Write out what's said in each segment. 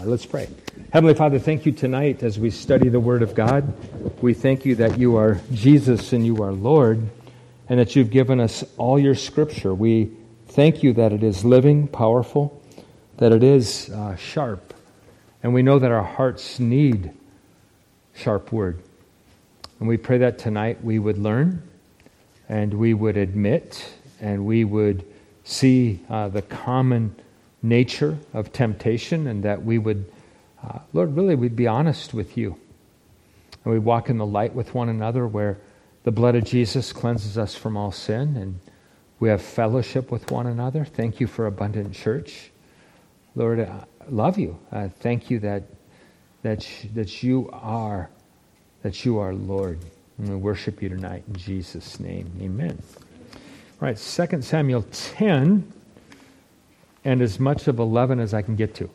Let's pray. Heavenly Father, thank you tonight as we study the Word of God. We thank you that you are Jesus and you are Lord, and that you've given us all your Scripture. We thank you that it is living, powerful, that it is sharp, and we know that our hearts need sharp Word. And we pray that tonight we would learn, and we would admit, and we would see the common nature of temptation, and that we would, Lord, really we'd be honest with you. And we walk in the light with one another where the blood of Jesus cleanses us from all sin, and we have fellowship with one another. Thank you for Abundant Church. Lord, I love you. Thank you that you are Lord. And we worship you tonight in Jesus' name. Amen. All right, 2 Samuel 10, and as much of 11 as I can get to.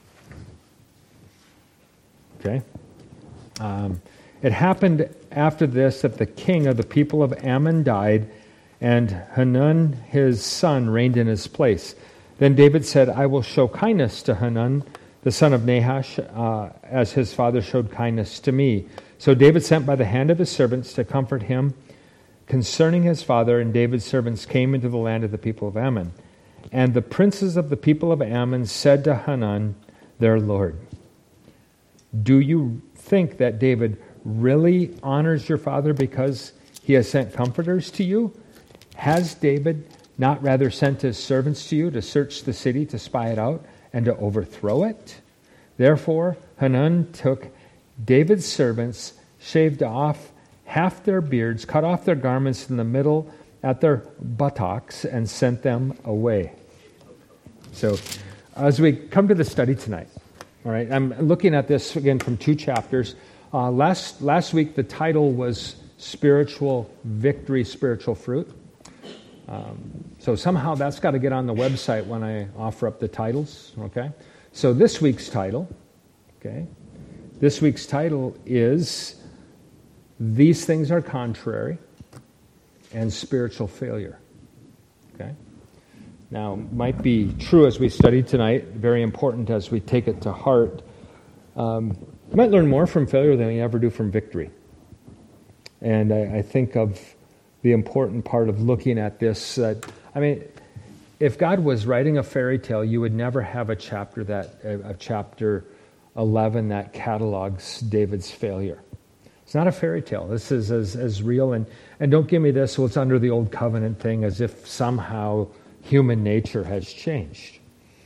Okay? It happened after this that the king of the people of Ammon died, and Hanun his son reigned in his place. Then David said, I will show kindness to Hanun, the son of Nahash, as his father showed kindness to me. So David sent by the hand of his servants to comfort him concerning his father, and David's servants came into the land of the people of Ammon. And the princes of the people of Ammon said to Hanun, their lord, do you think that David really honors your father because he has sent comforters to you? Has David not rather sent his servants to you to search the city, to spy it out, and to overthrow it? Therefore Hanun took David's servants, shaved off half their beards, cut off their garments in the middle at their buttocks, and sent them away. So, as we come to the study tonight, all right, I'm looking at this again from two chapters. Last week the title was Spiritual Victory, Spiritual Fruit. So somehow that's got to get on the website when I offer up the titles, okay? So this week's title is These Things Are Contrary and Spiritual Failure, okay? Now, might be true as we study tonight, very important as we take it to heart. You might learn more from failure than you ever do from victory. And I think of the important part of looking at this. If God was writing a fairy tale, you would never have a chapter 11 that catalogs David's failure. It's not a fairy tale. This is as real. And don't give me this, well, it's under the old covenant thing, as if somehow human nature has changed.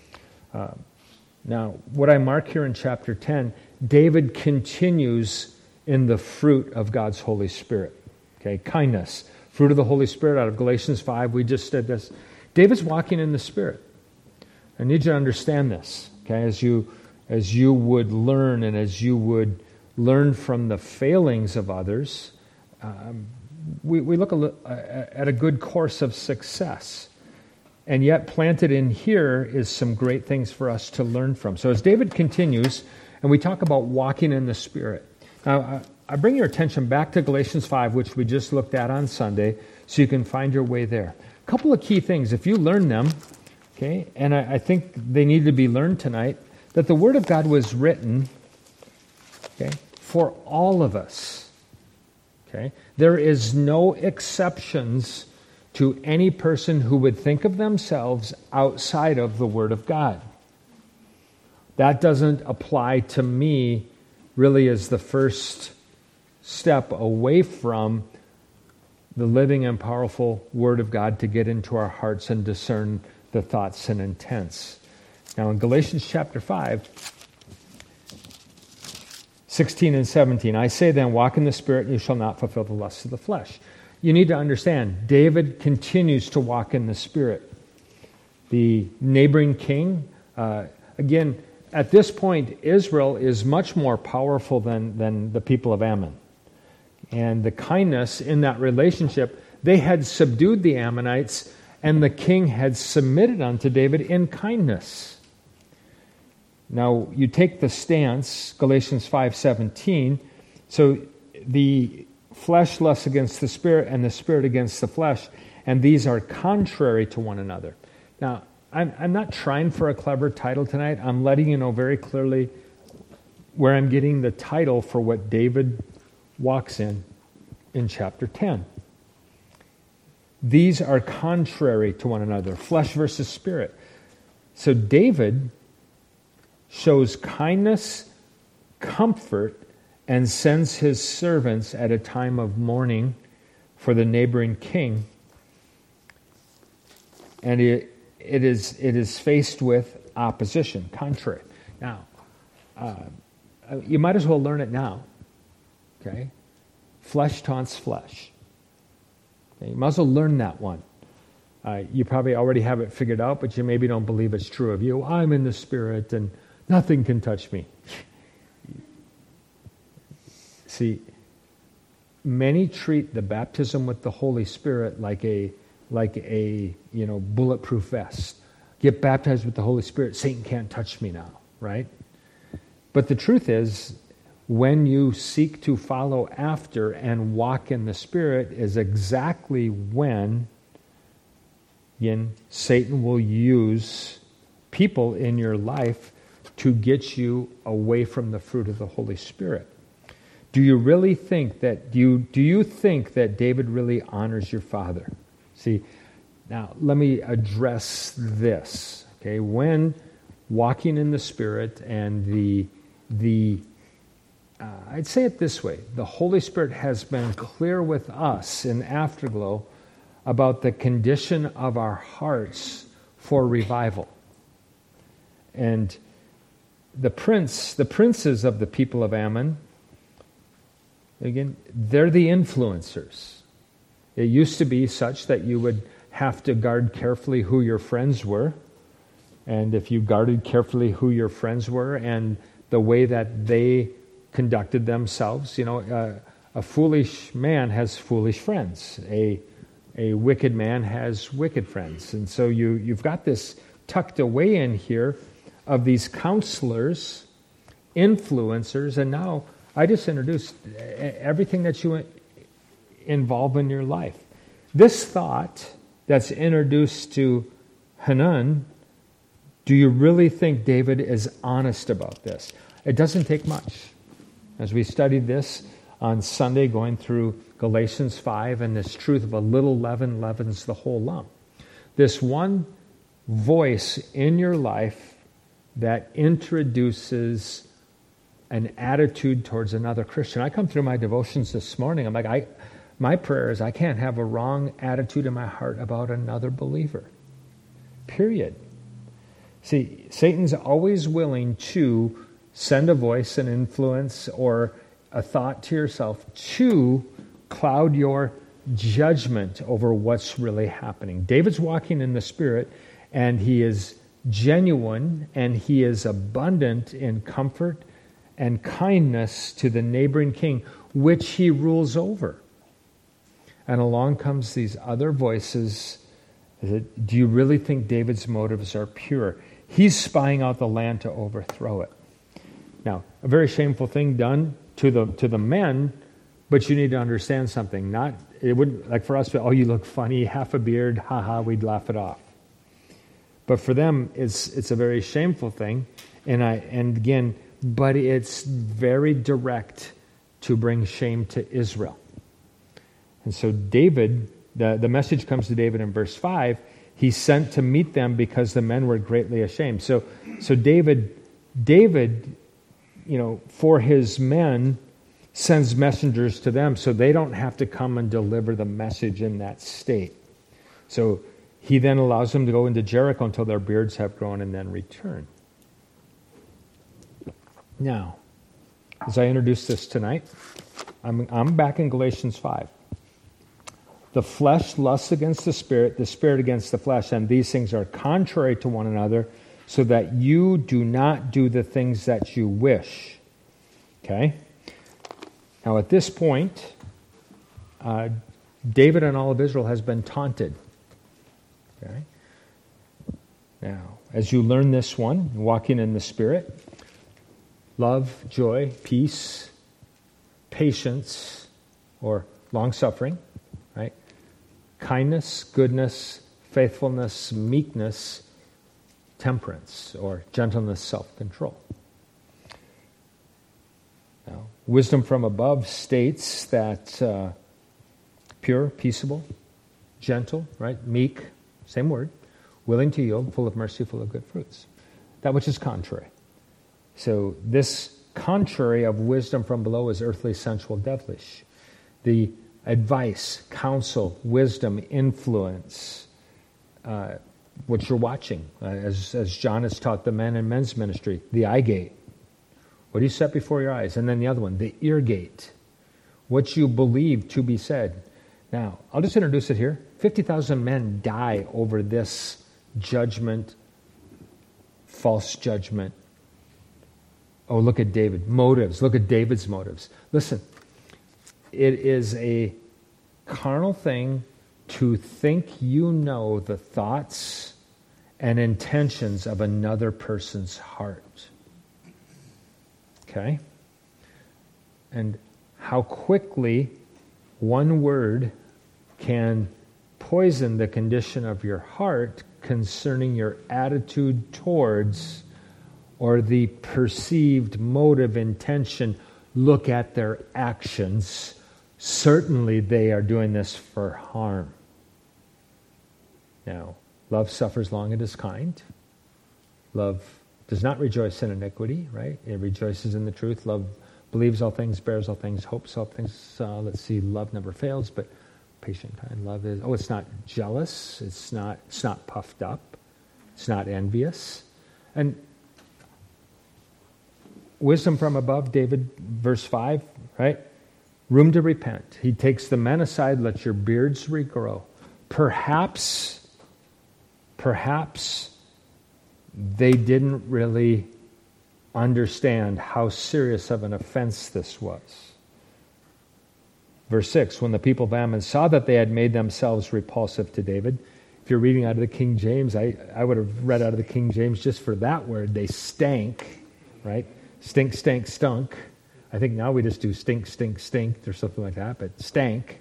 Now, what I mark here in chapter 10, David continues in the fruit of God's Holy Spirit. Okay, kindness. Fruit of the Holy Spirit out of Galatians 5. We just did this. David's walking in the Spirit. I need you to understand this. Okay, as you would learn, and as you would learn from the failings of others, we look at a good course of success. And yet planted in here is some great things for us to learn from. So as David continues, and we talk about walking in the Spirit. Now, I bring your attention back to Galatians 5, which we just looked at on Sunday, so you can find your way there. A couple of key things. If you learn them, okay, and I think they need to be learned tonight, that the Word of God was written, okay, for all of us. Okay? There is no exceptions to any person who would think of themselves outside of the Word of God. That doesn't apply to me really as the first step away from the living and powerful Word of God to get into our hearts and discern the thoughts and intents. Now in Galatians chapter 5, 16 and 17, I say then, walk in the Spirit, and you shall not fulfill the lusts of the flesh. You need to understand, David continues to walk in the Spirit. The neighboring king, again, at this point, Israel is much more powerful than the people of Ammon. And the kindness in that relationship, they had subdued the Ammonites, and the king had submitted unto David in kindness. Now, you take the stance, Galatians 5:17, so the flesh lusts against the Spirit, and the Spirit against the flesh, and these are contrary to one another. Now, I'm not trying for a clever title tonight. I'm letting you know very clearly where I'm getting the title for what David walks in chapter 10. These are contrary to one another, flesh versus spirit. So David shows kindness, comfort, and sends his servants at a time of mourning for the neighboring king. And it is faced with opposition, contrary. Now, you might as well learn it now. Okay? Flesh taunts flesh. Okay? You might as well learn that one. You probably already have it figured out, but you maybe don't believe it's true of you. I'm in the Spirit and nothing can touch me. See, many treat the baptism with the Holy Spirit like a bulletproof vest. Get baptized with the Holy Spirit, Satan can't touch me now, right? But the truth is, when you seek to follow after and walk in the Spirit is exactly when, again, Satan will use people in your life to get you away from the fruit of the Holy Spirit. Do you really think that, do you think that David really honors your father? See, now let me address this. Okay, when walking in the Spirit and I'd say it this way, the Holy Spirit has been clear with us in Afterglow about the condition of our hearts for revival. And the princes of the people of Ammon, again, they're the influencers. It used to be such that you would have to guard carefully who your friends were. And if you guarded carefully who your friends were and the way that they conducted themselves, a foolish man has foolish friends. A wicked man has wicked friends. And so you've got this tucked away in here of these counselors, influencers, and now I just introduced everything that you involve in your life. This thought that's introduced to Hanun, do you really think David is honest about this? It doesn't take much. As we studied this on Sunday, going through Galatians 5, and this truth of a little leaven leavens the whole lump. This one voice in your life that introduces an attitude towards another Christian. I come through my devotions this morning. I'm like, my prayer is I can't have a wrong attitude in my heart about another believer. Period. See, Satan's always willing to send a voice, an influence, or a thought to yourself to cloud your judgment over what's really happening. David's walking in the Spirit, and he is genuine, and he is abundant in comfort and kindness to the neighboring king, which he rules over. And along comes these other voices. Do you really think David's motives are pure? He's spying out the land to overthrow it. Now, a very shameful thing done to the men, but you need to understand something. It wouldn't, like for us, you look funny, half a beard, haha, we'd laugh it off. But for them, it's a very shameful thing, but it's very direct to bring shame to Israel. And so David, the message comes to David in verse 5, he sent to meet them because the men were greatly ashamed. So David, for his men, sends messengers to them so they don't have to come and deliver the message in that state. So he then allows them to go into Jericho until their beards have grown and then return. Now, as I introduce this tonight, I'm back in Galatians 5. The flesh lusts against the Spirit against the flesh, and these things are contrary to one another, so that you do not do the things that you wish. Okay? Now at this point, David and all of Israel has been taunted. Okay? Now, as you learn this one, walking in the Spirit, love, joy, peace, patience, or long-suffering, right? Kindness, goodness, faithfulness, meekness, temperance, or gentleness, self-control. Now, wisdom from above states that pure, peaceable, gentle, right, meek, same word, willing to yield, full of mercy, full of good fruits. That which is contrary. So this contrary of wisdom from below is earthly, sensual, devilish. The advice, counsel, wisdom, influence, what you're watching, as John has taught the men in men's ministry, the eye gate. What do you set before your eyes? And then the other one, the ear gate. What you believe to be said. Now, I'll just introduce it here. 50,000 men die over this judgment, false judgment. Oh, look at David. Motives. Look at David's motives. Listen, it is a carnal thing to think you know the thoughts and intentions of another person's heart. Okay? And how quickly one word can poison the condition of your heart concerning your attitude towards or the perceived motive intention. Look at their actions. Certainly they are doing this for harm. Now, love suffers long and is kind. Love does not rejoice in iniquity, right? It rejoices in the truth. Love believes all things, bears all things, hopes all things. Let's see, love never fails, but patient, kind. Love is, it's not jealous. It's not puffed up. It's not envious. And wisdom from above, David, verse 5, right? Room to repent. He takes the men aside, let your beards regrow. Perhaps they didn't really understand how serious of an offense this was. Verse 6, when the people of Ammon saw that they had made themselves repulsive to David, if you're reading out of the King James, I would have read out of the King James just for that word, they stank, right? Stink, stank, stunk. I think now we just do stink, stink, stink, or something like that, but stank.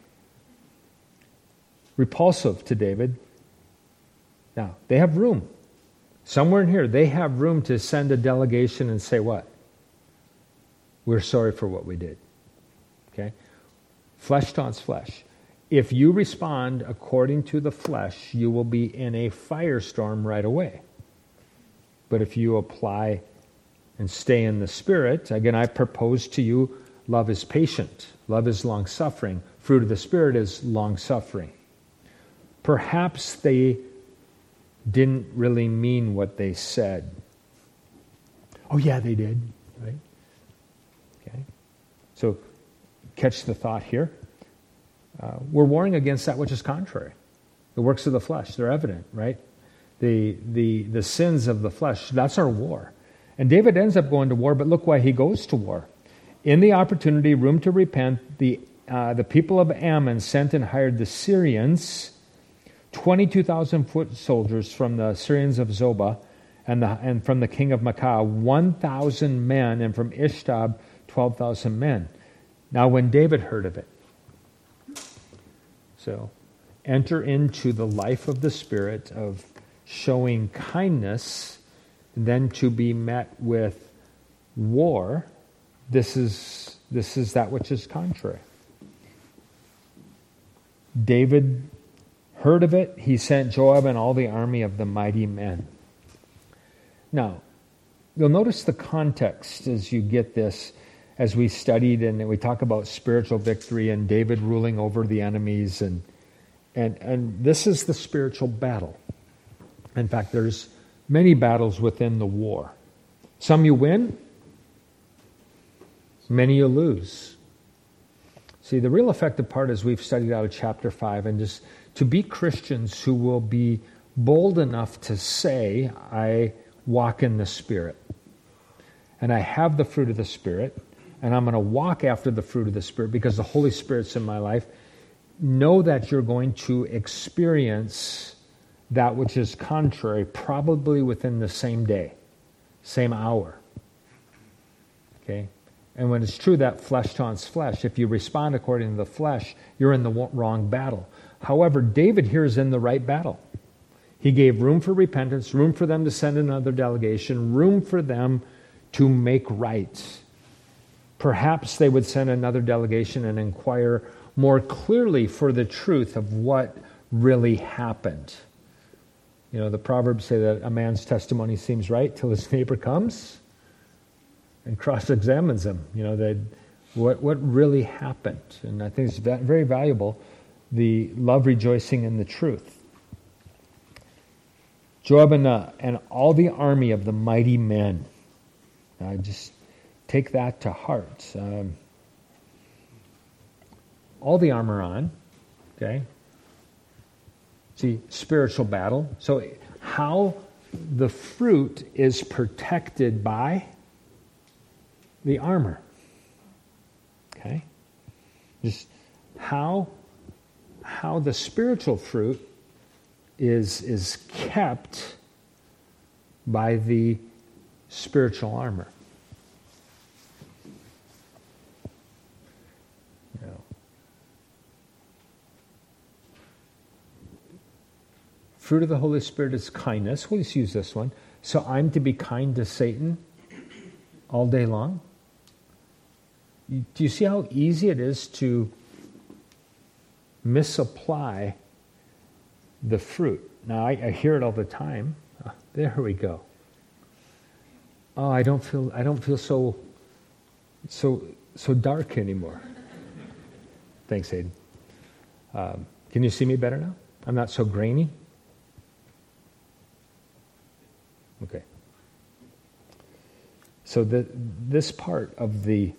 Repulsive to David. Now, they have room. Somewhere in here, they have room to send a delegation and say what? We're sorry for what we did. Okay? Flesh taunts flesh. If you respond according to the flesh, you will be in a firestorm right away. But if you apply and stay in the Spirit, again, I propose to you, love is patient. Love is long-suffering. Fruit of the Spirit is long-suffering. Perhaps they didn't really mean what they said. Oh, yeah, they did, right? Okay. So, catch the thought here. We're warring against that which is contrary. The works of the flesh, they're evident, right? The sins of the flesh, that's our war. And David ends up going to war, but look why he goes to war. In the opportunity, room to repent, the people of Ammon sent and hired the Syrians, 22,000 foot soldiers from the Syrians of Zobah, and from the king of Maacah, 1,000 men, and from Ishtab, 12,000 men. Now when David heard of it, so enter into the life of the Spirit of showing kindness, then to be met with war, this is that which is contrary. David heard of it. He sent Joab and all the army of the mighty men. Now, you'll notice the context as you get this, as we studied and we talk about spiritual victory and David ruling over the enemies, and this is the spiritual battle. In fact, there's many battles within the war. Some you win, many you lose. See, the real effective part is we've studied out of chapter 5, and just to be Christians who will be bold enough to say, I walk in the Spirit, and I have the fruit of the Spirit, and I'm going to walk after the fruit of the Spirit because the Holy Spirit's in my life. Know that you're going to experience that which is contrary probably within the same day, same hour. Okay? And when it's true that flesh taunts flesh, if you respond according to the flesh, you're in the wrong battle. However, David here is in the right battle. He gave room for repentance, room for them to send another delegation, room for them to make right. Perhaps they would send another delegation and inquire more clearly for the truth of what really happened. You know, the Proverbs say that a man's testimony seems right till his neighbor comes and cross-examines him. You know, that what really happened. And I think it's very valuable, the love rejoicing in the truth. Joab and all the army of the mighty men. I just take that to heart. All the armor on, okay? See, spiritual battle. So how the fruit is protected by the armor. Okay? Just how the spiritual fruit is kept by the spiritual armor. You know. Fruit of the Holy Spirit is kindness. We'll just use this one. So I'm to be kind to Satan all day long? Do you see how easy it is to misapply the fruit? Now, I hear it all the time. There we go. Oh, I don't feel so dark anymore. Thanks, Aiden. Can you see me better now? I'm not so grainy? Okay. So this part of the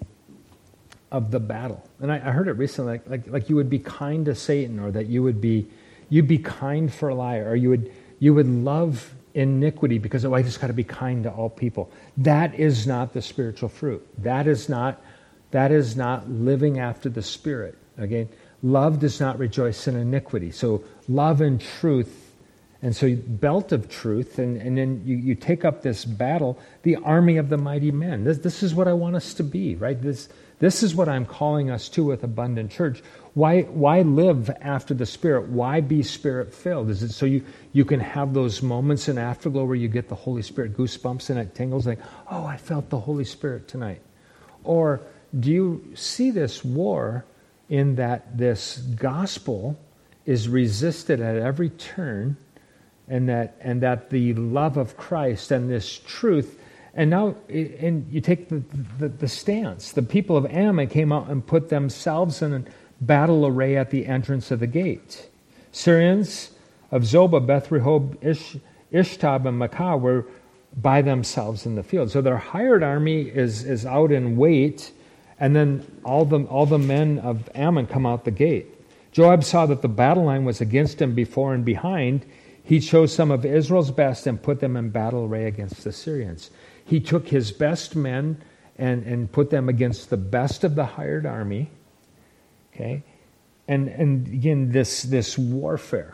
battle, and I heard it recently, like you would be kind to Satan, or that you'd be kind for a liar, or you would love iniquity because, I just got to be kind to all people. That is not the spiritual fruit. That is not living after the Spirit. Again, love does not rejoice in iniquity. So love and truth. And so belt of truth, and then you take up this battle, the army of the mighty men. This is what I want us to be, right? This is what I'm calling us to with Abundant Church. Why live after the Spirit? Why be Spirit-filled? Is it so you can have those moments in afterglow where you get the Holy Spirit goosebumps and it tingles like, oh, I felt the Holy Spirit tonight? Or do you see this war in that this gospel is resisted at every turn, and that the love of Christ and this truth, and now you take the stance. The people of Ammon came out and put themselves in battle array at the entrance of the gate. Syrians of Zobah, Beth Rehob, Ishtab, and Makkah were by themselves in the field. So their hired army is out in wait, and then all the men of Ammon come out the gate. Joab saw that the battle line was against him before and behind. He chose some of Israel's best and put them in battle array against the Syrians. He took his best men and put them against the best of the hired army. Okay? And again, this warfare,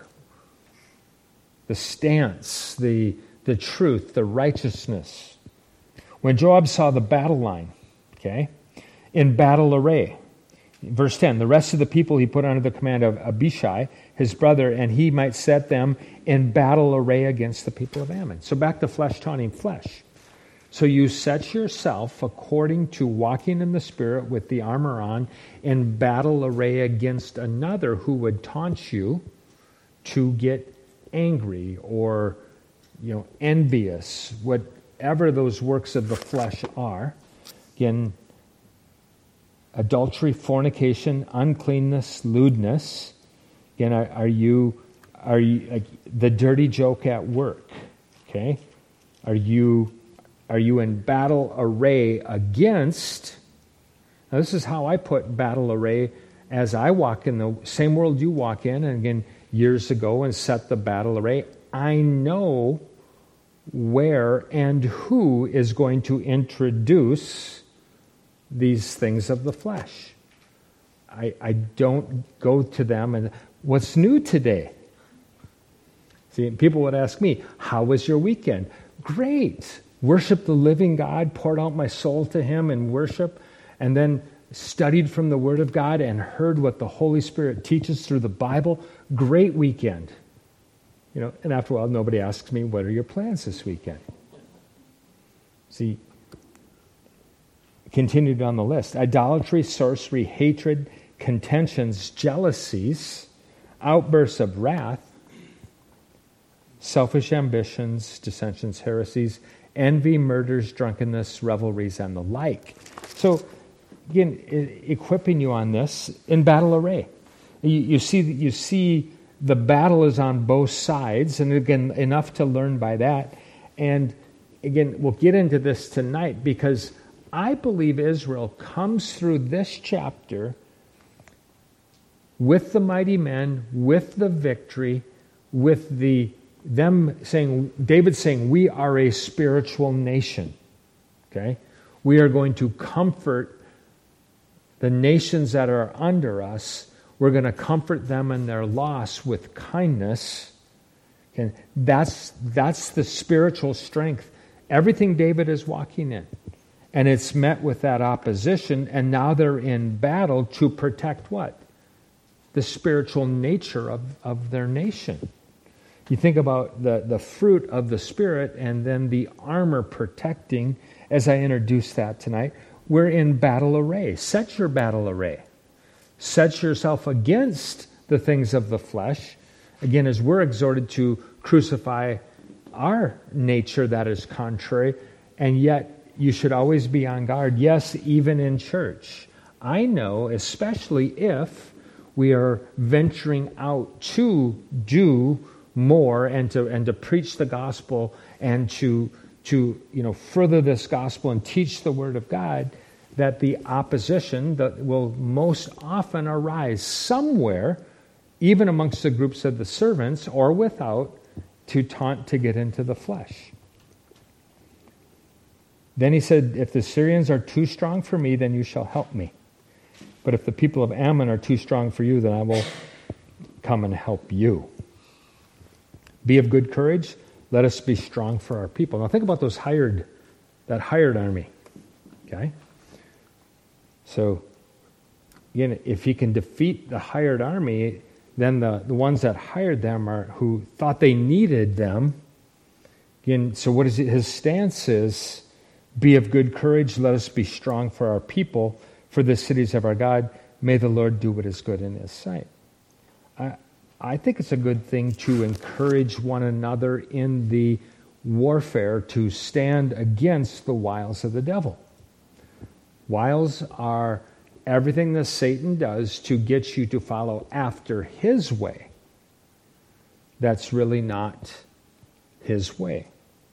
the stance, the truth, the righteousness. When Joab saw the battle line, okay, in battle array, verse 10, the rest of the people he put under the command of Abishai, his brother, and he might set them in battle array against the people of Ammon. So back to flesh taunting flesh. So you set yourself according to walking in the Spirit with the armor on in battle array against another who would taunt you to get angry or envious, whatever those works of the flesh are. Again, adultery, fornication, uncleanness, lewdness. Again, are you like the dirty joke at work? Okay, are you in battle array against? Now, this is how I put battle array as I walk in the same world you walk in, and again years ago, and set the battle array. I know where and who is going to introduce these things of the flesh. I don't go to them and what's new today? See, people would ask me, how was your weekend? Great. Worshiped the living God, poured out my soul to Him in worship, and then studied from the Word of God and heard what the Holy Spirit teaches through the Bible. Great weekend. And after a while, nobody asks me, what are your plans this weekend? See, continued on the list. Idolatry, sorcery, hatred, contentions, jealousies, outbursts of wrath, selfish ambitions, dissensions, heresies, envy, murders, drunkenness, revelries, and the like. So, again, equipping you on this in battle array. You see the battle is on both sides, and again, enough to learn by that. And again, we'll get into this tonight because I believe Israel comes through this chapter with the mighty men, with the victory, with David saying, we are a spiritual nation. Okay? We are going to comfort the nations that are under us. We're going to comfort them in their loss with kindness. Okay? That's the spiritual strength. Everything David is walking in. And it's met with that opposition, and now they're in battle to protect what? The spiritual nature of their nation. You think about the fruit of the Spirit and then the armor protecting, as I introduced that tonight. We're in battle array. Set your battle array. Set yourself against the things of the flesh. Again, as we're exhorted to crucify our nature that is contrary, and yet you should always be on guard. Yes, even in church. I know, especially if we are venturing out to do more and to preach the gospel and to further this gospel and teach the Word of God, that the opposition that will most often arise somewhere, even amongst the groups of the servants or without, to taunt to get into the flesh. Then he said, if the Syrians are too strong for me, then you shall help me. But if the people of Ammon are too strong for you, then I will come and help you. Be of good courage. Let us be strong for our people. Now think about that hired army. Okay? So, again, if he can defeat the hired army, then the ones that hired them who thought they needed them. Again, so what is it? His stance is, be of good courage, let us be strong for our people, for the cities of our God. May the Lord do what is good in His sight. I think it's a good thing to encourage one another in the warfare to stand against the wiles of the devil. Wiles are everything that Satan does to get you to follow after his way. That's really not his way.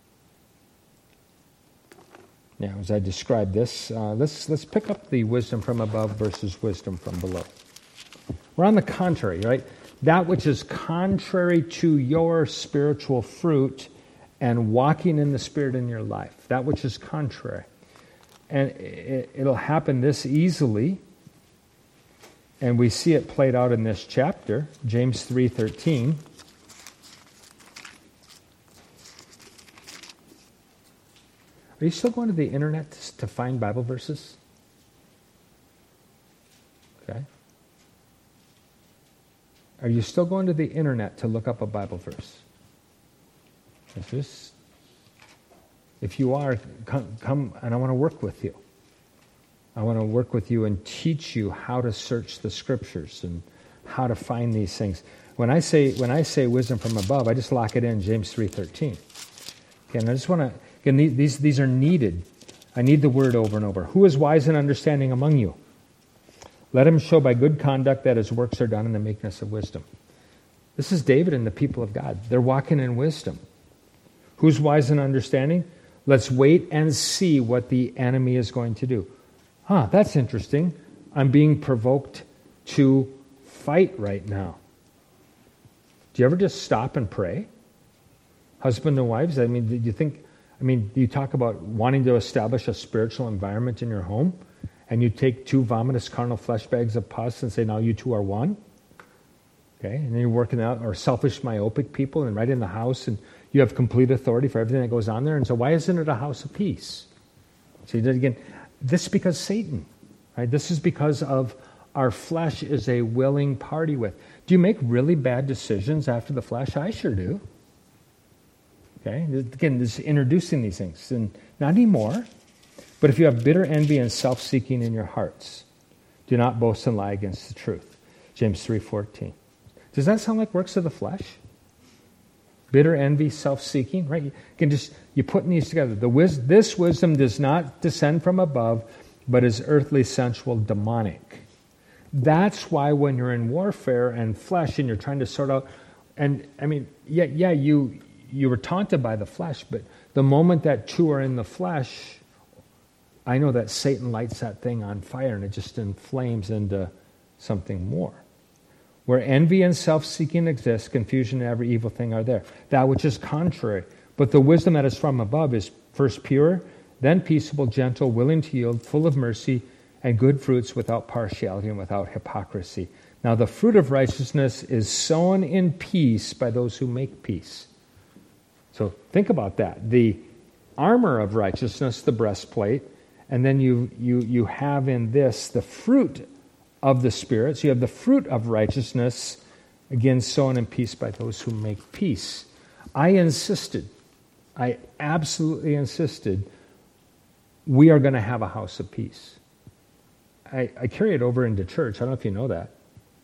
Now, as I describe this, let's pick up the wisdom from above versus wisdom from below. We're on the contrary, right? That which is contrary to your spiritual fruit and walking in the Spirit in your life. That which is contrary. And it'll happen this easily. And we see it played out in this chapter, James 3:13. Are you still going to the internet to find Bible verses? Okay. Are you still going to the internet to look up a Bible verse? If you are, come and I want to work with you. I want to work with you and teach you how to search the Scriptures and how to find these things. When I say wisdom from above, I just lock it in James 3:13. Okay, and I just want to. Again, these are needed. I need the word over and over. Who is wise and understanding among you? Let him show by good conduct that his works are done in the meekness of wisdom. This is David and the people of God. They're walking in wisdom. Who's wise and understanding? Let's wait and see what the enemy is going to do. That's interesting. I'm being provoked to fight right now. Do you ever just stop and pray? Husband and wives, you talk about wanting to establish a spiritual environment in your home, and you take two vomitous carnal flesh bags of pus and say, now you two are one? Okay, and then you're working out, or selfish, myopic people, and right in the house, and you have complete authority for everything that goes on there, and so why isn't it a house of peace? See, again, this is because Satan, right? This is because of our flesh is a willing party with. Do you make really bad decisions after the flesh? I sure do. Okay? Again, this is introducing these things. And not anymore. But if you have bitter envy and self-seeking in your hearts, do not boast and lie against the truth. James 3:14. Does that sound like works of the flesh? Bitter envy, self-seeking, right? You're putting these together. This wisdom does not descend from above, but is earthly, sensual, demonic. That's why when you're in warfare and flesh and you're trying to sort out, and I mean, you were taunted by the flesh, but the moment that two are in the flesh, I know that Satan lights that thing on fire and it just inflames into something more. Where envy and self-seeking exist, confusion and every evil thing are there. That which is contrary. But the wisdom that is from above is first pure, then peaceable, gentle, willing to yield, full of mercy and good fruits, without partiality and without hypocrisy. Now the fruit of righteousness is sown in peace by those who make peace. So think about that. The armor of righteousness, the breastplate, and then you have in this the fruit of the Spirit. So you have the fruit of righteousness, again, sown in peace by those who make peace. I absolutely insisted, we are going to have a house of peace. I carry it over into church. I don't know if you know that.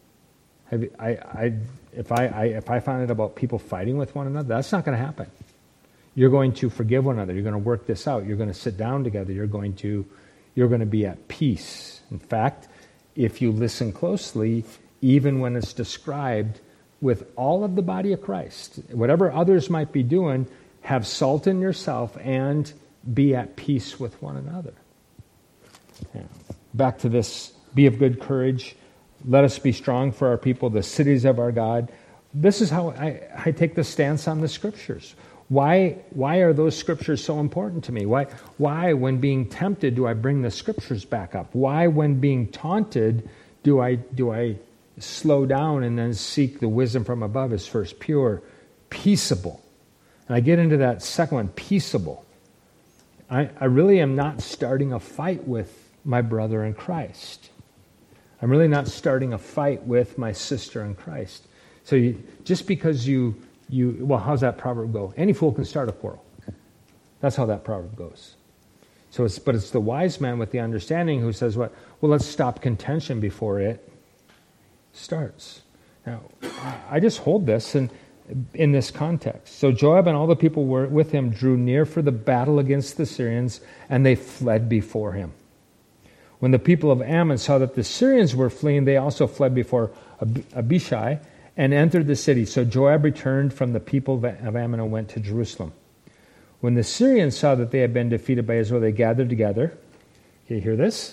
If I find out about people fighting with one another, that's not going to happen. You're going to forgive one another. You're going to work this out. You're going to sit down together. You're going to be at peace. In fact, if you listen closely, even when it's described with all of the body of Christ, whatever others might be doing, have salt in yourself and be at peace with one another. Yeah. Back to this, be of good courage. Let us be strong for our people, the cities of our God. This is how I take the stance on the Scriptures. Why are those Scriptures so important to me? Why, when being tempted, do I bring the Scriptures back up? Why, when being taunted, do I slow down and then seek the wisdom from above as first pure, peaceable? And I get into that second one, peaceable. I really am not starting a fight with my brother in Christ. I'm really not starting a fight with my sister in Christ. So just because well, how's that proverb go? Any fool can start a quarrel. That's how that proverb goes. But it's the wise man with the understanding who says, what? Well, let's stop contention before it starts. Now, I just hold this in this context. So Joab and all the people were with him drew near for the battle against the Syrians, and they fled before him. When the people of Ammon saw that the Syrians were fleeing, they also fled before Abishai and entered the city. So Joab returned from the people of Ammon and went to Jerusalem. When the Syrians saw that they had been defeated by Israel, they gathered together. Can you hear this?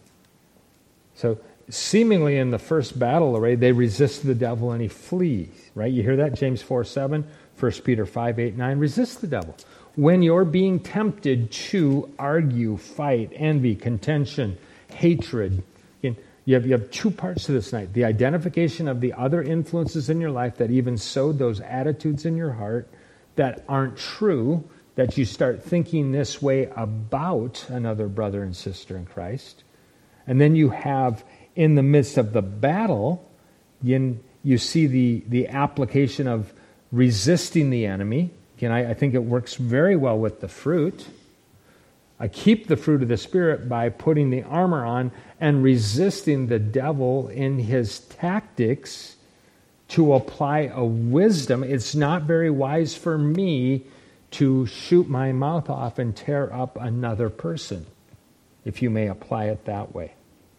So seemingly in the first battle array, they resist the devil and he flees. Right? You hear that? James 4:7, 1 Peter 5:8-9. Resist the devil. When you're being tempted to argue, fight, envy, contention, hatred, you have two parts to this night. The identification of the other influences in your life that even sowed those attitudes in your heart that aren't true, that you start thinking this way about another brother and sister in Christ. And then you have, in the midst of the battle, you see the application of resisting the enemy. Again, I think it works very well with the fruit. I keep the fruit of the Spirit by putting the armor on and resisting the devil in his tactics to apply a wisdom. It's not very wise for me to shoot my mouth off and tear up another person, if you may apply it that way.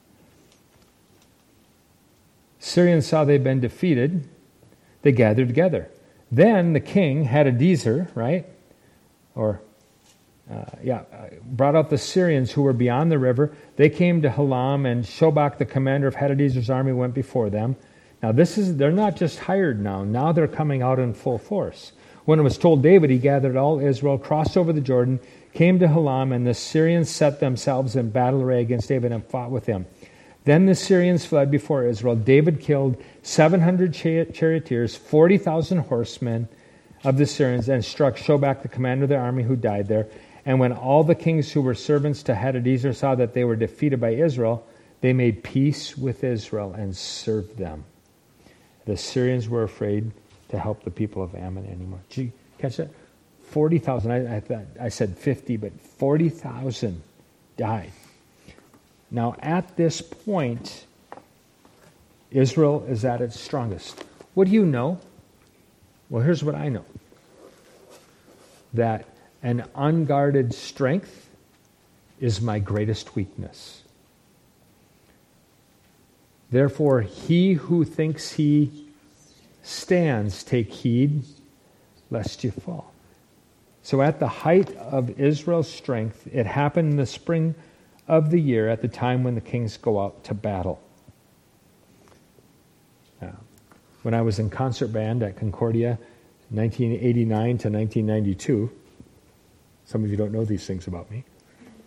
Syrians saw they'd been defeated. They gathered together. Then the king, Hadadezer, right? Brought out the Syrians who were beyond the river. They came to Halam, and Shobach, the commander of Hadadezer's army, went before them. Now they're not just hired now. Now they're coming out in full force. When it was told David, he gathered all Israel, crossed over the Jordan, came to Halam, and the Syrians set themselves in battle array against David and fought with him. Then the Syrians fled before Israel. David killed 700 charioteers, 40,000 horsemen of the Syrians, and struck Shobach, the commander of their army, who died there. And when all the kings who were servants to Hadadezer saw that they were defeated by Israel, They made peace with Israel and served them. The Syrians were afraid to help the people of Ammon anymore. Did you catch that? 40,000. I said 50, but 40,000 died. Now, at this point, Israel is at its strongest. What do you know? Well, here's what I know. That an unguarded strength is my greatest weakness. Therefore, he who thinks he stands, take heed lest you fall. So at the height of Israel's strength, it happened in the spring of the year at the time when the kings go out to battle. Now, when I was in concert band at Concordia, 1989 to 1992, some of you don't know these things about me,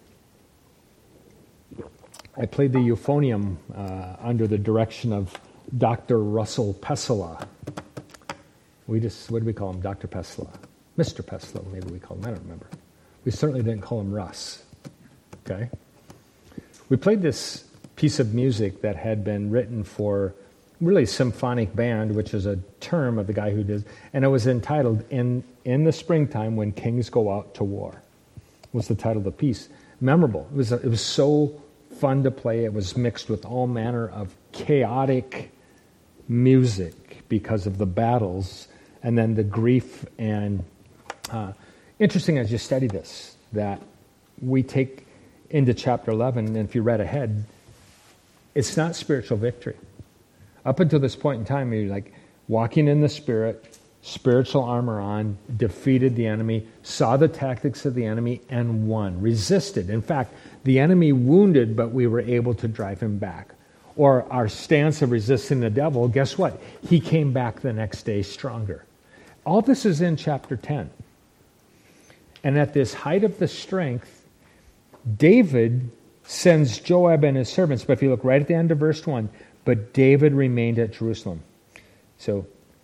I played the euphonium under the direction of Dr. Russell Pessola. What do we call him? Dr. Pessola. Mr. Pessola, maybe we call him. I don't remember. We certainly didn't call him Russ. Okay? We played this piece of music that had been written for really symphonic band, which is a term of the guy who did, and it was entitled In the Springtime When Kings Go Out to War, was the title of the piece. Memorable. It was so fun to play. It was mixed with all manner of chaotic music because of the battles and then the grief. And interesting as you study this, that we take into chapter 11, and if you read ahead, it's not spiritual victory. Up until this point in time, you're like walking in the Spirit, spiritual armor on, defeated the enemy, saw the tactics of the enemy, and won. Resisted. In fact, the enemy wounded, but we were able to drive him back. Or our stance of resisting the devil, guess what? He came back the next day stronger. All this is in chapter 10. And at this height of the strength, David sends Joab and his servants, but if you look right at the end of verse 1, but David remained at Jerusalem. So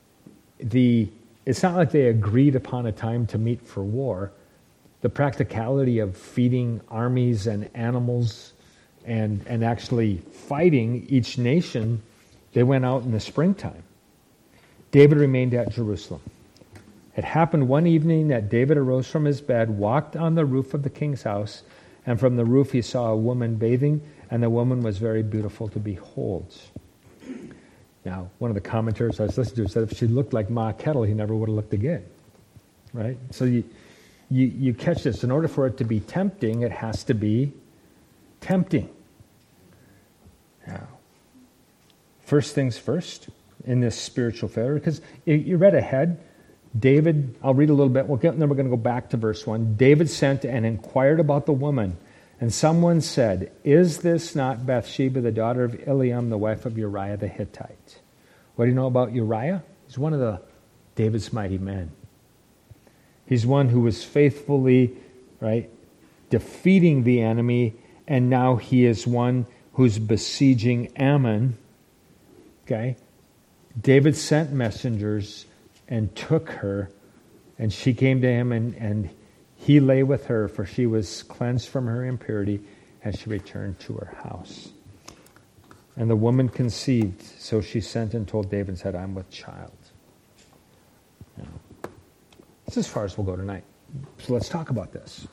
it's not like they agreed upon a time to meet for war. The practicality of feeding armies and animals and actually fighting each nation, they went out in the springtime. David remained at Jerusalem. It happened one evening that David arose from his bed, walked on the roof of the king's house, and from the roof he saw a woman bathing, and the woman was very beautiful to behold. Now, one of the commentators I was listening to said if she looked like Ma Kettle, he never would have looked again. Right? So you catch this. In order for it to be tempting, it has to be tempting. Now, first things first in this spiritual failure, because you read ahead, David, I'll read a little bit, and then we're going to go back to verse 1. David sent and inquired about the woman, and someone said, "Is this not Bathsheba, the daughter of Eliam, the wife of Uriah the Hittite?" What do you know about Uriah? He's one of David's mighty men. He's one who was faithfully, defeating the enemy, and now he is one who's besieging Ammon. Okay? David sent messengers and took her, and she came to him, and he lay with her, for she was cleansed from her impurity, and she returned to her house. And the woman conceived, so she sent and told David and said, "I'm with child." Now, that's as far as we'll go tonight. So let's talk about this.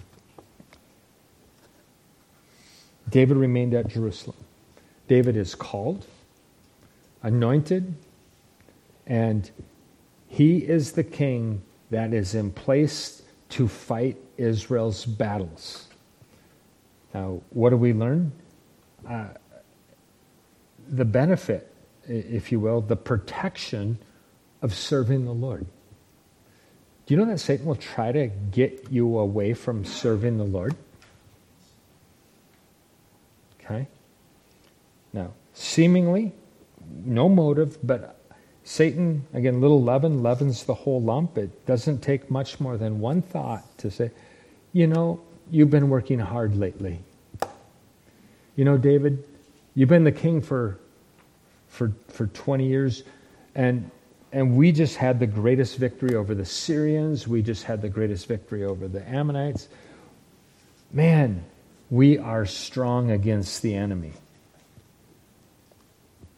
David remained at Jerusalem. David is called, anointed, and he is the king that is in place to fight Israel's battles. Now, what do we learn? The benefit, if you will, the protection of serving the Lord. Do you know that Satan will try to get you away from serving the Lord? Okay? Now, seemingly, no motive, but Satan, again, little leaven leavens the whole lump. It doesn't take much more than one thought to say, you've been working hard lately. David, you've been the king for 20 years, and we just had the greatest victory over the Syrians. We just had the greatest victory over the Ammonites. Man, we are strong against the enemy.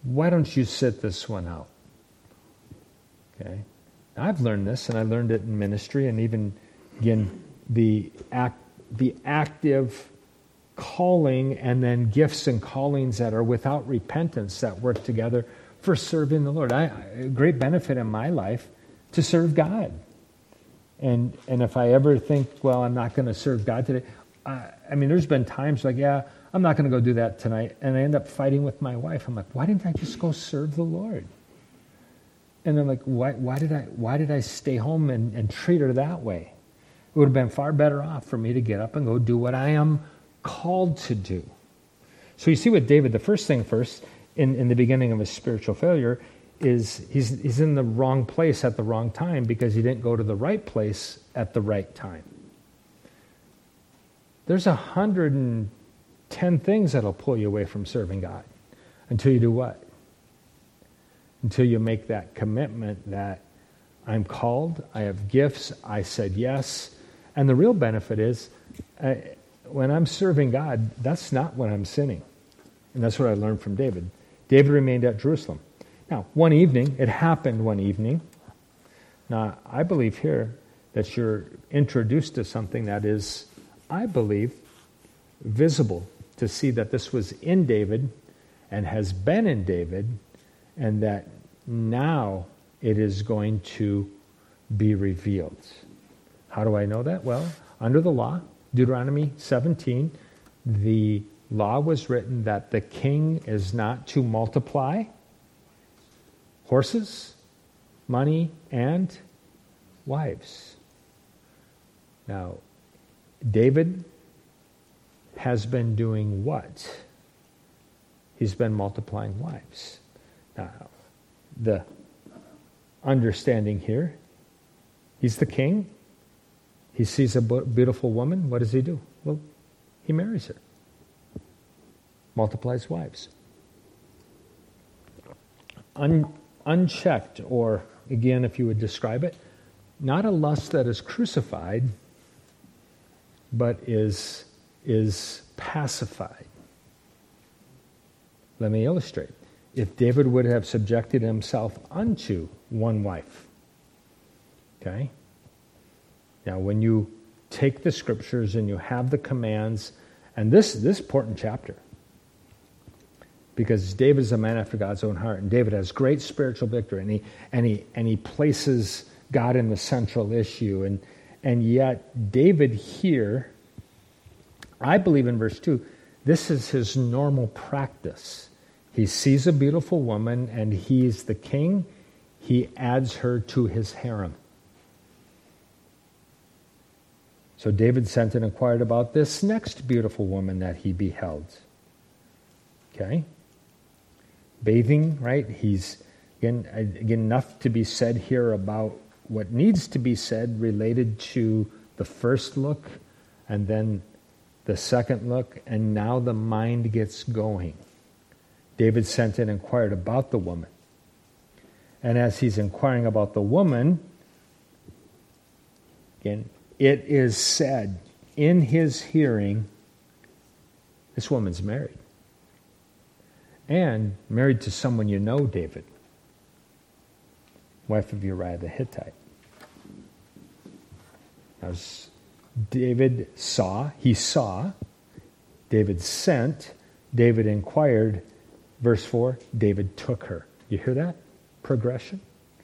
why don't you sit this one out? Okay. I've learned this, and I learned it in ministry, and even, again, the active calling and then gifts and callings that are without repentance that work together for serving the Lord. A great benefit in my life to serve God. And if I ever think, well, I'm not going to serve God today, there's been times like, yeah, I'm not going to go do that tonight, and I end up fighting with my wife. I'm like, why didn't I just go serve the Lord? And I'm like, why did I stay home and treat her that way? It would have been far better off for me to get up and go do what I am called to do. So you see with David, the first thing in the beginning of his spiritual failure is he's in the wrong place at the wrong time because he didn't go to the right place at the right time. There's 110 things that'll pull you away from serving God until you do what? Until you make that commitment that I'm called, I have gifts, I said yes. And the real benefit is when I'm serving God, that's not when I'm sinning. And that's what I learned from David. David remained at Jerusalem. Now, it happened one evening. Now, I believe here that you're introduced to something that is, I believe, visible to see that this was in David and has been in David, and that now it is going to be revealed. How do I know that? Well, under the law, Deuteronomy 17, the law was written that the king is not to multiply horses, money, and wives. Now, David has been doing what? He's been multiplying wives. Now, the understanding here, he's the king. He sees a beautiful woman. What does he do? Well, he marries her. Multiplies wives. Unchecked, or again, if you would describe it, not a lust that is crucified, but is pacified. Let me illustrate. If David would have subjected himself unto one wife, okay? Now, when you take the scriptures and you have the commands, and this important chapter, because David is a man after God's own heart, and David has great spiritual victory, and he places God in the central issue, and yet David here, I believe in verse 2, this is his normal practice. He sees a beautiful woman, and he's the king. He adds her to his harem. So David sent and inquired about this next beautiful woman that he beheld. Okay? Bathing, right? He's, again, enough to be said here about what needs to be said related to the first look, and then the second look, and now the mind gets going. David sent and inquired about the woman. And as he's inquiring about the woman, again, it is said in his hearing, this woman's married. And married to someone you know, David. Wife of Uriah the Hittite. As David saw, David sent, David inquired. Verse 4, David took her. You hear that? Progression.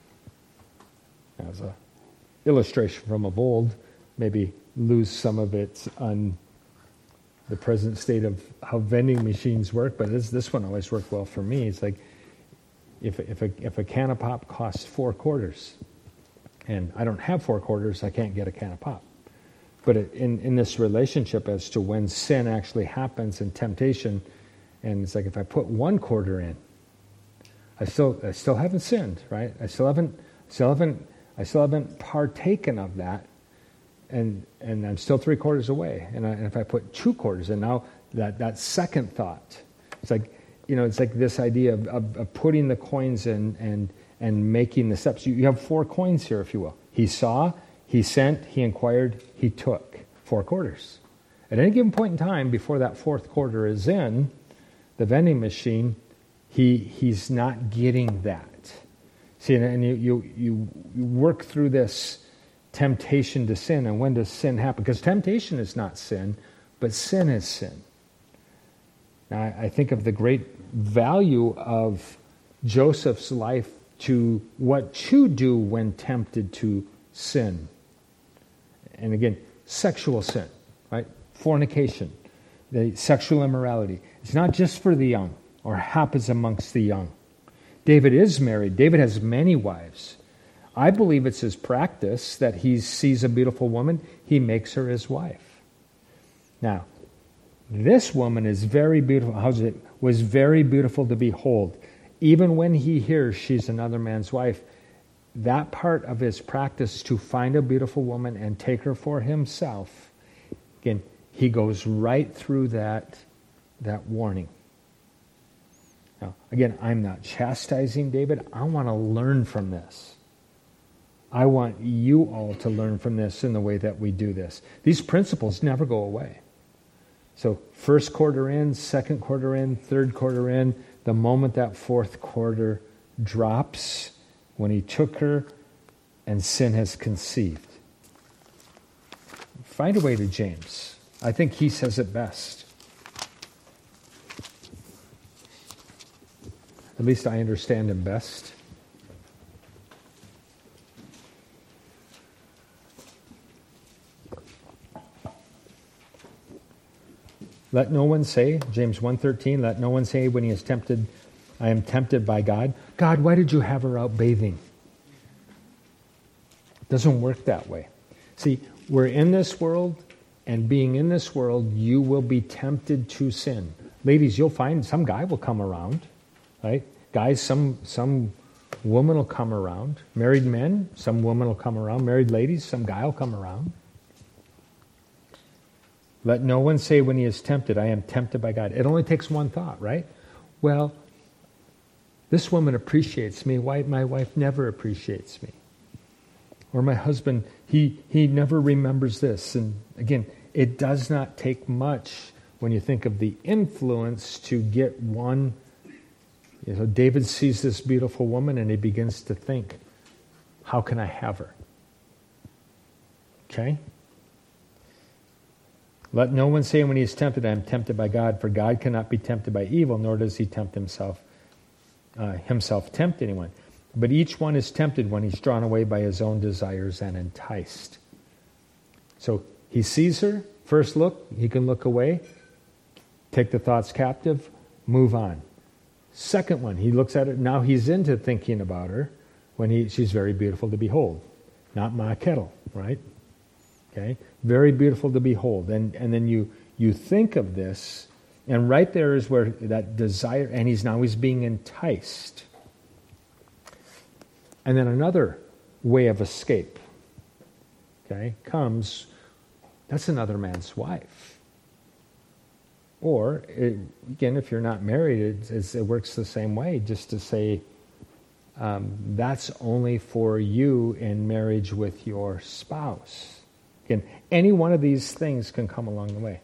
As an illustration from of old, maybe lose some of it on the present state of how vending machines work, but this one always worked well for me. It's like if a can of pop costs 4 quarters, and I don't have 4 quarters, I can't get a can of pop. But in this relationship as to when sin actually happens and temptation, and it's like if I put 1 quarter in, I still haven't sinned, right? I still haven't partaken of that, and I'm still 3 quarters away. And if I put 2 quarters in, now that second thought, it's like this idea of putting the coins in and making the steps. You have 4 coins here, if you will. He saw, he sent, he inquired, he took 4 quarters. At any given point in time, before that 4th quarter is in the vending machine, he's not getting that. See, and you work through this temptation to sin, and when does sin happen? Because temptation is not sin, but sin is sin. Now, I think of the great value of Joseph's life to what to do when tempted to sin. And again, sexual sin, right? Fornication, the sexual immorality. It's not just for the young, or happens amongst the young. David is married. David has many wives. I believe it's his practice that he sees a beautiful woman, he makes her his wife. Now, this woman is very beautiful. Was very beautiful to behold. Even when he hears she's another man's wife, that part of his practice to find a beautiful woman and take her for himself, again, he goes right through that warning. Now, again, I'm not chastising David. I want to learn from this. I want you all to learn from this in the way that we do this. These principles never go away. So first quarter in, second quarter in, third quarter in, the moment that fourth quarter drops, when he took her and sin has conceived. Find a way to James. I think he says it best. At least I understand him best. Let no one say, James 1:13, let no one say when he is tempted, I am tempted by God. God, why did you have her out bathing? It doesn't work that way. See, we're in this world, and being in this world, you will be tempted to sin. Ladies, you'll find some guy will come around, right? Guys, some woman will come around. Married men, some woman will come around. Married ladies, some guy will come around. Let no one say when he is tempted, I am tempted by God. It only takes one thought, right? Well, this woman appreciates me. Why my wife never appreciates me? Or my husband, he never remembers this. And again, it does not take much when you think of the influence to get one. David sees this beautiful woman and he begins to think, how can I have her? Okay? Let no one say when he is tempted, I am tempted by God, for God cannot be tempted by evil, nor does he tempt himself tempt anyone. But each one is tempted when he's drawn away by his own desires and enticed. So he sees her, first look, he can look away, take the thoughts captive, move on. Second one, he looks at it, now he's into thinking about her when she's very beautiful to behold. Not my kettle, right? Okay, very beautiful to behold. And then you think of this, and right there is where that desire, and he's being enticed. And then another way of escape, okay, comes, that's another man's wife. Or, again, if you're not married, it works the same way, just to say, that's only for you in marriage with your spouse. Again, any one of these things can come along the way.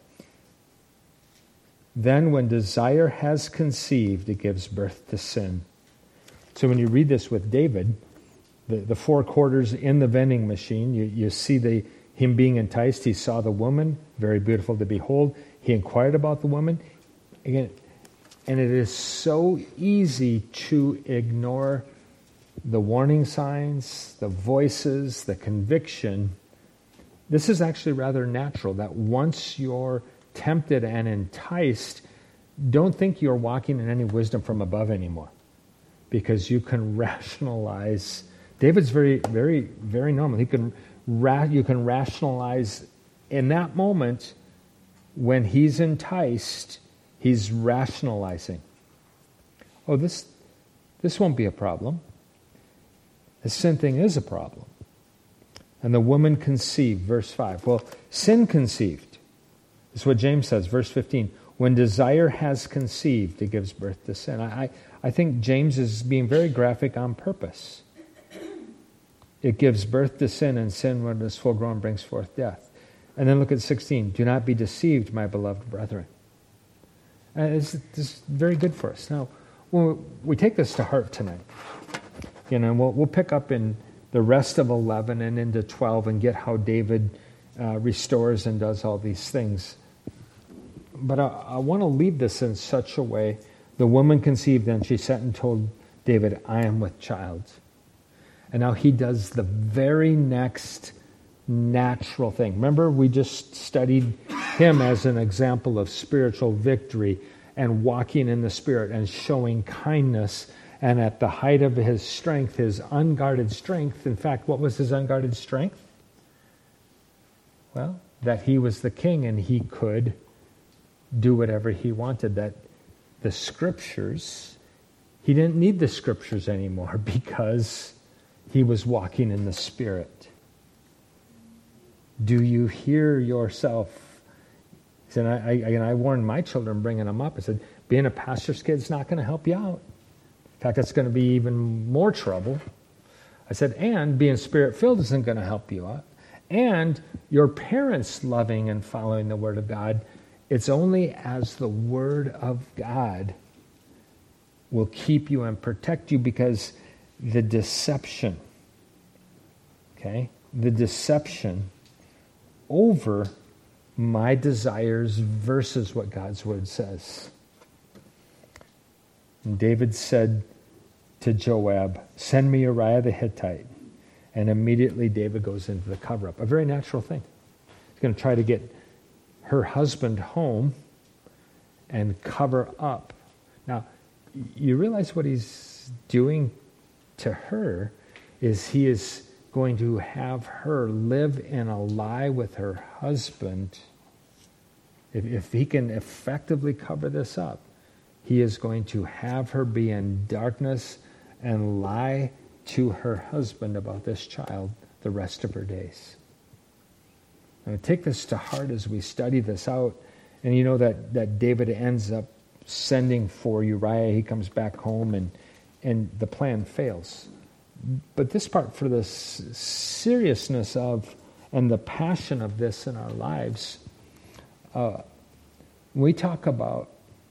Then when desire has conceived, it gives birth to sin. So when you read this with David, the four quarters in the vending machine, you see him being enticed. He saw the woman, very beautiful to behold. He inquired about the woman. Again, and it is so easy to ignore the warning signs, the voices, the conviction. This is actually rather natural, that once you're tempted and enticed, don't think you're walking in any wisdom from above anymore, because you can rationalize. David's very, very, very normal. You can rationalize in that moment when he's enticed. He's rationalizing. Oh, this won't be a problem. The sin thing is a problem. And the woman conceived, verse 5. Well, sin conceived. This is what James says, verse 15. When desire has conceived, it gives birth to sin. I think James is being very graphic on purpose. It gives birth to sin, and sin, when it is full grown, brings forth death. And then look at 16. Do not be deceived, my beloved brethren. This is very good for us. Now, we take this to heart tonight. We'll pick up in the rest of 11 and into 12 and get how David restores and does all these things. But I want to leave this in such a way. The woman conceived, and she sent and told David, I am with child. And now he does the very next natural thing. Remember, we just studied him as an example of spiritual victory and walking in the Spirit and showing kindness. And at the height of his strength, his unguarded strength, in fact, what was his unguarded strength? Well, that he was the king and he could do whatever he wanted. That the scriptures, he didn't need the scriptures anymore because he was walking in the Spirit. Do you hear yourself? And I warned my children bringing them up. I said, being a pastor's kid is not going to help you out. In fact, it's going to be even more trouble. I said, and being Spirit-filled isn't going to help you out. And your parents loving and following the Word of God, it's only as the Word of God will keep you and protect you, because the deception, the deception over my desires versus what God's Word says. And David said to Joab, send me Uriah the Hittite. And immediately David goes into the cover-up. A very natural thing. He's going to try to get her husband home and cover up. Now, you realize what he's doing to her is he is going to have her live in a lie with her husband. If he can effectively cover this up, he is going to have her be in darkness and lie to her husband about this child the rest of her days. Now, take this to heart as we study this out. And you know that David ends up sending for Uriah. He comes back home and the plan fails. But this part, for the seriousness of and the passion of this in our lives, we talk about,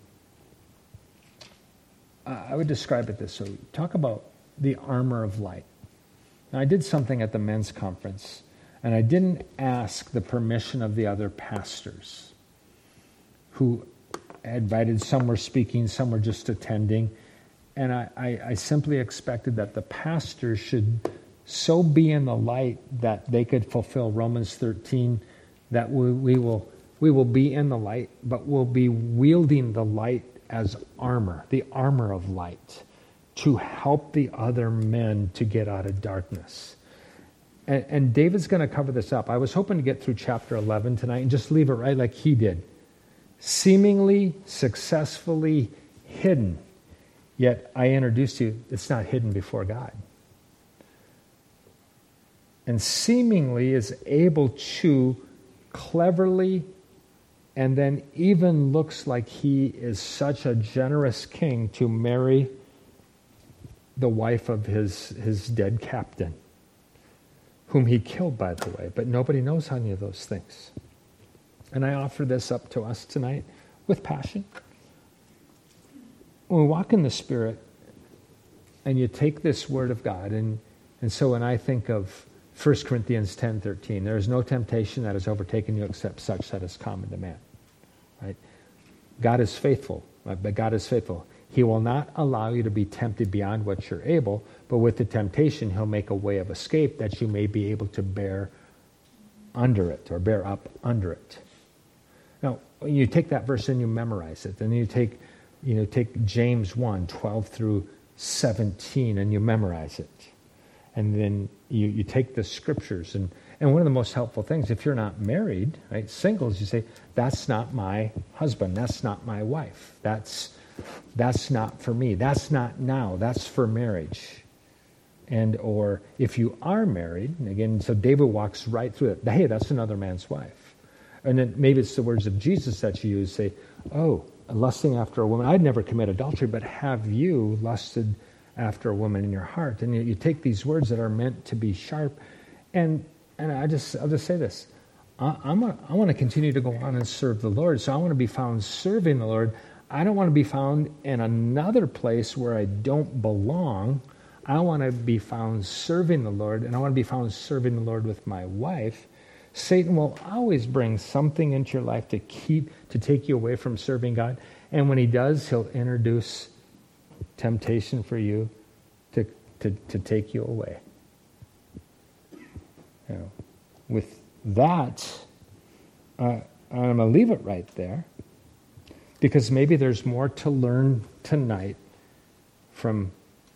I would describe it this way. Talk about the armor of light. Now, I did something at the men's conference, and I didn't ask the permission of the other pastors who invited. Some were speaking, some were just attending. And I simply expected that the pastors should so be in the light that they could fulfill Romans 13, that we will be in the light, but we'll be wielding the light as armor, the armor of light, to help the other men to get out of darkness. And David's going to cover this up. I was hoping to get through chapter 11 tonight and just leave it right like he did. Seemingly, successfully hidden. Yet I introduced you, it's not hidden before God. And seemingly is able to cleverly, and then even looks like he is such a generous king to marry the wife of his dead captain, whom he killed, by the way. But nobody knows any of those things. And I offer this up to us tonight with passion. When we walk in the Spirit, and you take this Word of God, and so when I think of 1 Corinthians 10:13, there is no temptation that has overtaken you except such that is common to man. Right? God is faithful, right? But God is faithful. He will not allow you to be tempted beyond what you're able, but with the temptation, He'll make a way of escape that you may be able to bear under it, or bear up under it. Now, you take that verse and you memorize it, and you take James 1:12 through 17, and you memorize it. And then you take the scriptures, and one of the most helpful things, if you're not married, right, singles, you say, that's not my husband, that's not my wife, that's not for me, that's not now, that's for marriage. And or if you are married, and again, so David walks right through it, hey, that's another man's wife. And then maybe it's the words of Jesus that you use, say, oh, lusting after a woman, I'd never commit adultery, but have you lusted after a woman in your heart? And you take these words that are meant to be sharp, and I'll just say this: I want to continue to go on and serve the Lord. So I want to be found serving the Lord. I don't want to be found in another place where I don't belong. I want to be found serving the Lord, and I want to be found serving the Lord with my wife. Satan will always bring something into your life to take you away from serving God. And when he does, he'll introduce temptation for you to take you away. You know, with that, I'm going to leave it right there, because maybe there's more to learn tonight from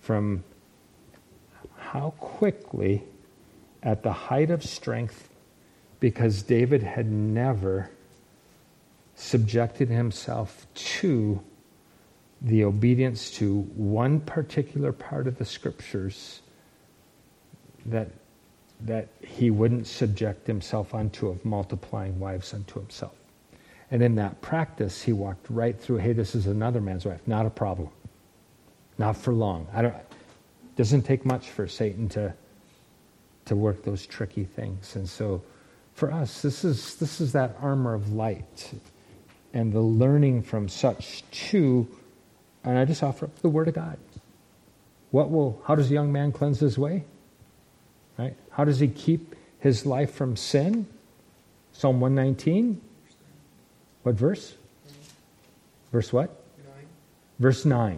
how quickly, at the height of strength, because David had never subjected himself to the obedience to one particular part of the scriptures that he wouldn't subject himself unto, of multiplying wives unto himself. And in that practice, he walked right through, hey, this is another man's wife, not a problem. Not for long. Doesn't take much for Satan to work those tricky things. And so for us, this is that armor of light, and the learning from such too. And I just offer up the Word of God. How does a young man cleanse his way? Right? How does he keep his life from sin? Psalm 119. What verse? Verse what? 9. Verse 9.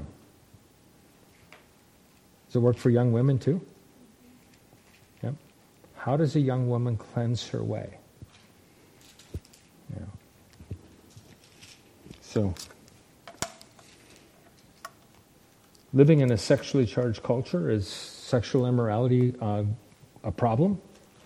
Does it work for young women too? Yep. How does a young woman cleanse her way? Yeah. So, living in a sexually charged culture, is sexual immorality a problem?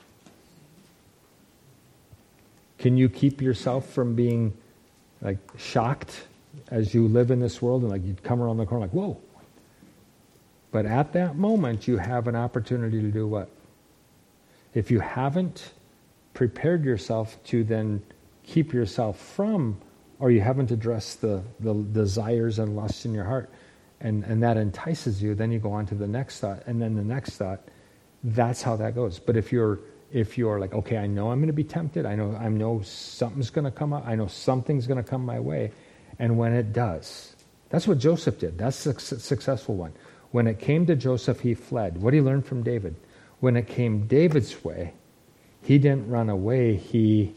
Can you keep yourself from being like shocked as you live in this world, and like you'd come around the corner like, whoa? But at that moment, you have an opportunity to do what? If you haven't prepared yourself to then keep yourself from, or you haven't addressed the desires and lusts in your heart, and that entices you, then you go on to the next thought, and then the next thought. That's how that goes. But if you're like, okay, I know I'm going to be tempted. I know something's going to come up. I know something's going to come my way. And when it does, that's what Joseph did. That's the successful one. When it came to Joseph, he fled. What did he learn from David? When it came David's way, he didn't run away. He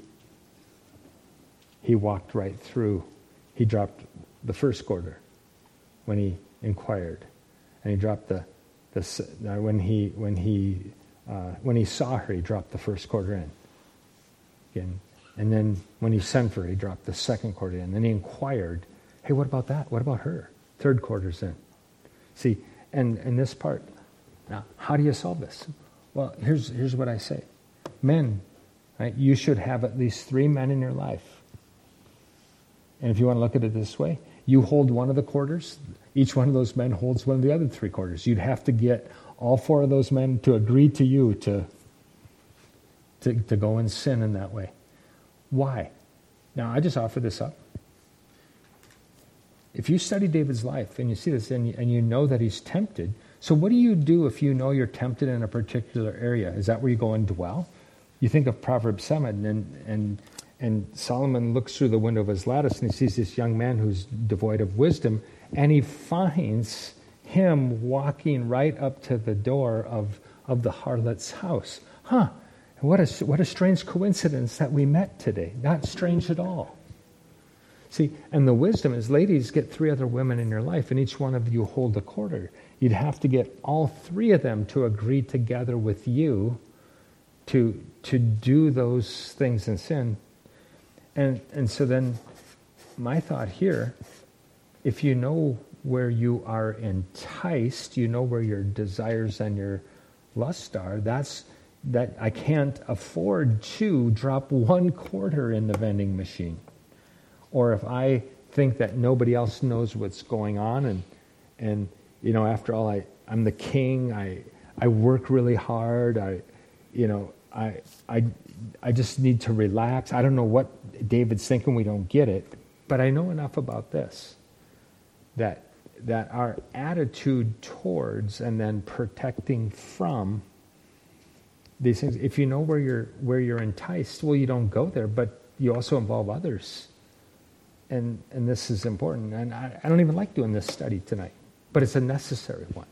walked right through. He dropped the first quarter when he inquired, and he dropped when he saw her, he dropped the first quarter in. Again, and then when he sent for her, he dropped the second quarter in. Then he inquired, hey, what about that? What about her? Third quarter's in. See, and this part, now, how do you solve this? Well, here's what I say. Men, right, you should have at least 3 men in your life. And if you want to look at it this way, you hold one of the quarters, each one of those men holds one of the other 3 quarters. You'd have to get all 4 of those men to agree to you to go and sin in that way. Why? Now, I just offer this up. If you study David's life and you see this and you know that he's tempted, so what do you do if you know you're tempted in a particular area? Is that where you go and dwell? You think of Proverbs 7, and Solomon looks through the window of his lattice and he sees this young man who's devoid of wisdom, and he finds him walking right up to the door of the harlot's house. What a strange coincidence that we met today. Not strange at all. See, and the wisdom is, ladies, get 3 other women in your life, and each one of you hold a quarter. You'd have to get all 3 of them to agree together with you to do those things in sin. And so then my thought here, if you know where you are enticed, you know where your desires and your lusts are, that I can't afford to drop 1 quarter in the vending machine. Or if I think that nobody else knows what's going on, and you know, after all, I'm the king, I work really hard, I just need to relax. I don't know what David's thinking, we don't get it, but I know enough about this, that our attitude towards and then protecting from these things, if you know where you're enticed, well, you don't go there, but you also involve others. and this is important, and I don't even like doing this study tonight, but it's a necessary one.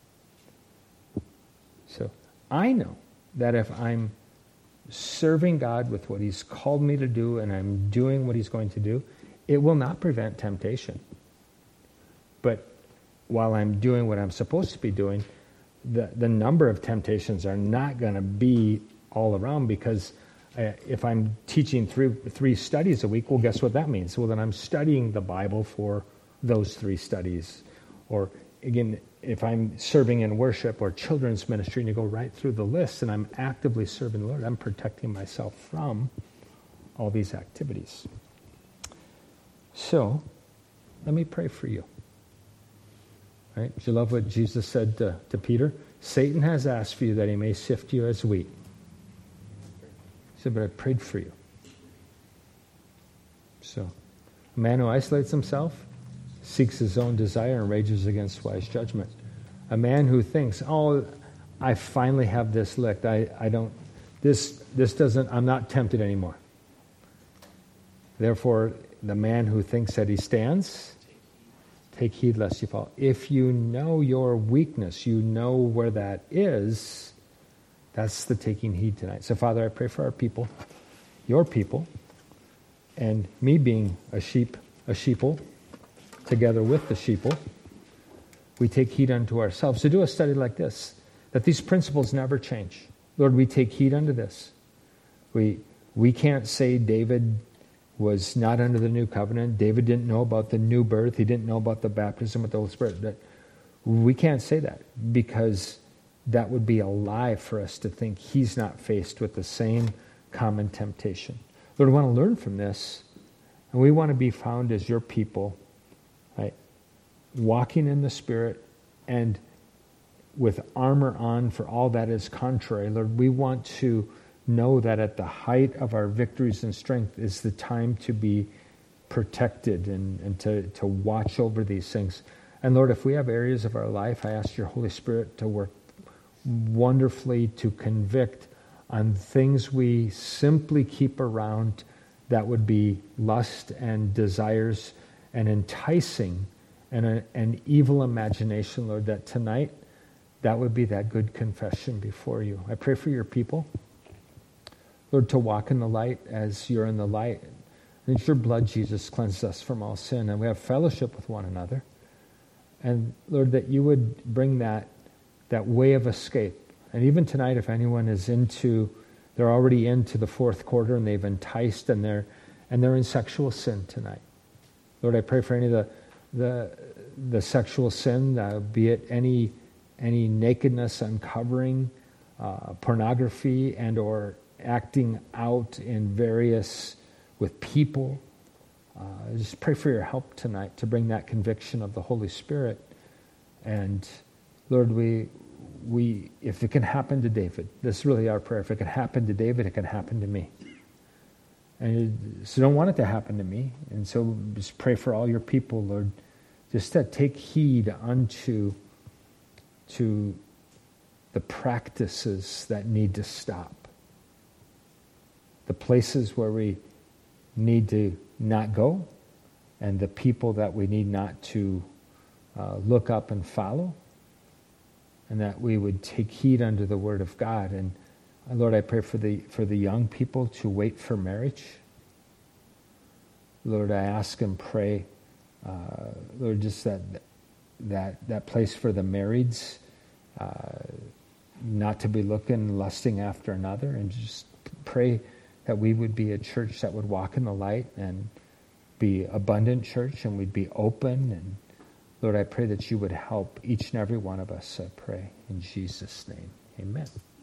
So I know that if I'm serving God with what he's called me to do and I'm doing what he's going to do, it will not prevent temptation. But while I'm doing what I'm supposed to be doing, the number of temptations are not going to be all around, because if I'm teaching three studies a week, well, guess what that means? Well, then I'm studying the Bible for those 3 studies. Or again, if I'm serving in worship or children's ministry, and you go right through the list, and I'm actively serving the Lord, I'm protecting myself from all these activities. So, let me pray for you. Right? Do you love what Jesus said to Peter? Satan has asked for you that he may sift you as wheat. He said, but I prayed for you. So, a man who isolates himself seeks his own desire and rages against wise judgment. A man who thinks, oh, I finally have this licked. This doesn't, I'm not tempted anymore. Therefore, the man who thinks that he stands, take heed lest you fall. If you know your weakness, you know where that is, that's the taking heed tonight. So, Father, I pray for our people, your people, and me being a sheeple, together with the sheeple, we take heed unto ourselves to do a study like this, that these principles never change. Lord, we take heed unto this. We can't say David was not under the new covenant. David didn't know about the new birth. He didn't know about the baptism with the Holy Spirit. We can't say that, because that would be a lie for us to think he's not faced with the same common temptation. Lord, we want to learn from this, and we want to be found as your people, right, walking in the Spirit and with armor on for all that is contrary. Lord, we want to know that at the height of our victories and strength is the time to be protected and to watch over these things. And Lord, if we have areas of our life, I ask your Holy Spirit to work wonderfully to convict on things we simply keep around that would be lust and desires and enticing and an evil imagination, Lord, that tonight that would be that good confession before you. I pray for your people, Lord, to walk in the light as you're in the light. And your blood, Jesus, cleanses us from all sin, and we have fellowship with one another. And Lord, that you would bring that way of escape. And even tonight, if anyone is they're already into the 4th quarter and they've enticed and they're in sexual sin tonight. Lord, I pray for any of the sexual sin, be it any nakedness uncovering, pornography, and or acting out in various with people. Just pray for your help tonight to bring that conviction of the Holy Spirit. And Lord, we if it can happen to David, this is really our prayer. If it can happen to David, it can happen to me. And so don't want it to happen to me. And so just pray for all your people, Lord, just to take heed unto the practices that need to stop. The places where we need to not go, and the people that we need not to look up and follow, and that we would take heed unto the Word of God. And Lord, I pray for the young people to wait for marriage. Lord, I ask and pray, Lord, just that place for the marrieds, not to be looking, lusting after another, and just pray that we would be a church that would walk in the light and be abundant church, and we'd be open. And Lord, I pray that you would help each and every one of us, I pray. In Jesus' name, amen.